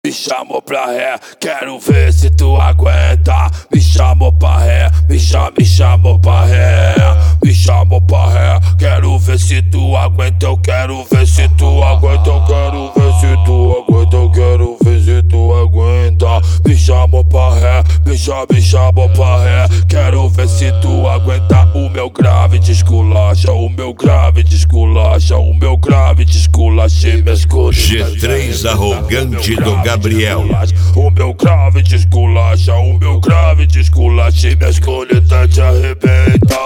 Me chamou pra ré, quero ver se tu aguenta. Me chamou pra ré, me chamou pra ré. Me chamou pra ré, quero ver se tu aguenta. Eu quero ver se tu aguenta, eu quero ver se tu aguenta, eu quero ver se tu aguenta. Me chamou pra ré, me chamou pra ré. Quero ver se tu aguenta. O meu grave desculacha, o meu grave desculacha, o meu grave desculacha e me escolhe. G3 arrogante do Gabriel. O meu grave desculacha, o meu grave desculacha e me escolhe tá te arrebenta.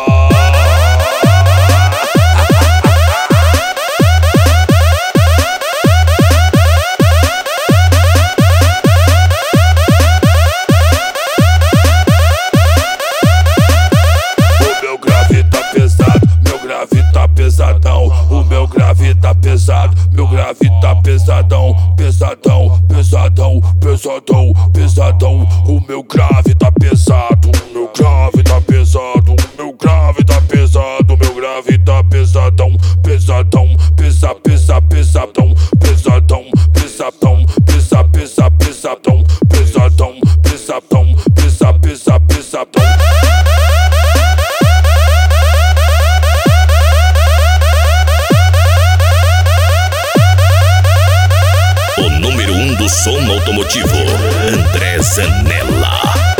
Pesadão, o meu grave tá pesado, meu grave tá pesadão, pesadão, pesadão, pesadão, pesadão. O meu grave tá pesado, o meu grave tá pesado, o meu grave tá pesado, meu grave tá pesadão, pesadão, pesadão, pesadão, pesadão, pesadão, pesadão, pesadão, pesadão, pesadão. O número 1 do som automotivo, André Zanella.